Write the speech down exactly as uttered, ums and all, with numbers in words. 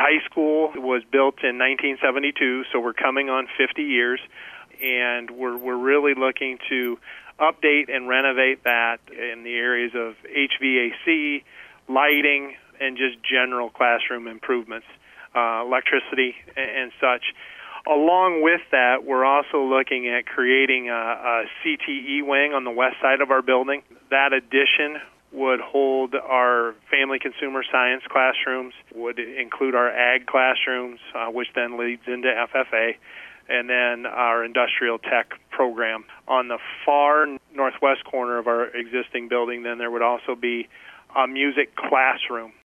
high school was built in nineteen seventy-two, so we're coming on fifty years, and we're we're really looking to update and renovate that in the areas of H V A C, lighting, and just general classroom improvements, uh, electricity, and, and such. Along with that, we're also looking at creating a, a C T E wing on the west side of our building. That addition would hold our family consumer science classrooms, would include our ag classrooms, uh, which then leads into F F A, and then our industrial tech program. On the far northwest corner of our existing building, then there would also be a music classroom.